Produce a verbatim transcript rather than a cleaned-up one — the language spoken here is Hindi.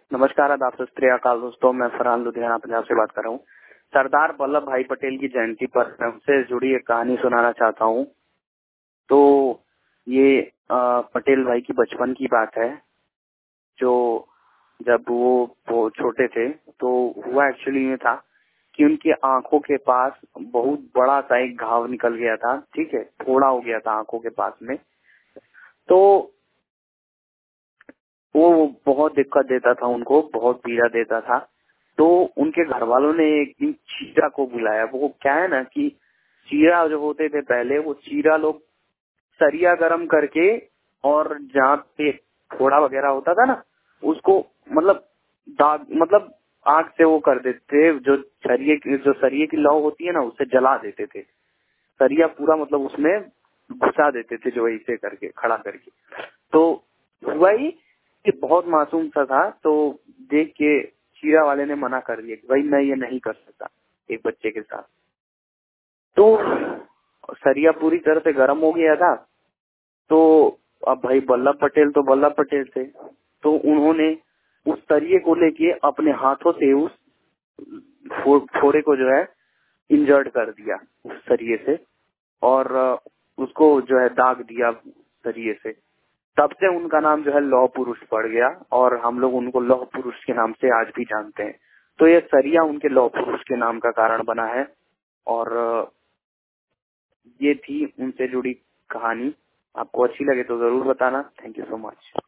नमस्कार, आदाब, सत श्री अकाल दोस्तों। मैं फरहान लुधियाना पंजाब से बात कर रहा हूँ। सरदार वल्लभ भाई पटेल की जयंती पर मैं उनसे जुड़ी एक कहानी सुनाना चाहता हूँ। तो ये आ, पटेल भाई की बचपन की बात है। जो जब वो वो छोटे थे तो हुआ एक्चुअली ये था कि उनकी आंखों के पास बहुत बड़ा सा एक घाव निकल गया था। ठीक है, फोड़ा हो गया था आंखों के पास में। तो वो बहुत दिक्कत देता था, उनको बहुत पीड़ा देता था। तो उनके घर वालों ने एक दिन चीरा को बुलाया। वो क्या है ना कि चीरा जो होते थे पहले, वो चीरा लोग सरिया गरम करके और जहाँ पे फोड़ा वगैरह होता था ना, उसको मतलब दाग मतलब आग से वो कर देते थे। जो सरिये की जो सरिये की लौ होती है ना, उससे जला देते थे। सरिया पूरा मतलब उसमें घुसा देते थे, जो ऐसे करके खड़ा करके। तो वही कि बहुत मासूम सा था। तो देख के चीरा वाले ने मना कर दिया कि भाई मैं ये नहीं कर सकता एक बच्चे के साथ। तो सरिया पूरी तरह से गर्म हो गया था। तो अब भाई वल्लभ पटेल तो वल्लभ पटेल थे, तो उन्होंने उस सरिये को लेके अपने हाथों से उस फो, फोड़े को जो है इंजर्ड कर दिया उस सरिये से, और उसको जो है दाग दिया सरिये से। तब से उनका नाम जो है लौह पुरुष पड़ गया, और हम लोग उनको लौह पुरुष के नाम से आज भी जानते हैं। तो ये सरिया उनके लौह पुरुष के नाम का कारण बना है। और ये थी उनसे जुड़ी कहानी। आपको अच्छी लगे तो जरूर बताना। Thank you so much.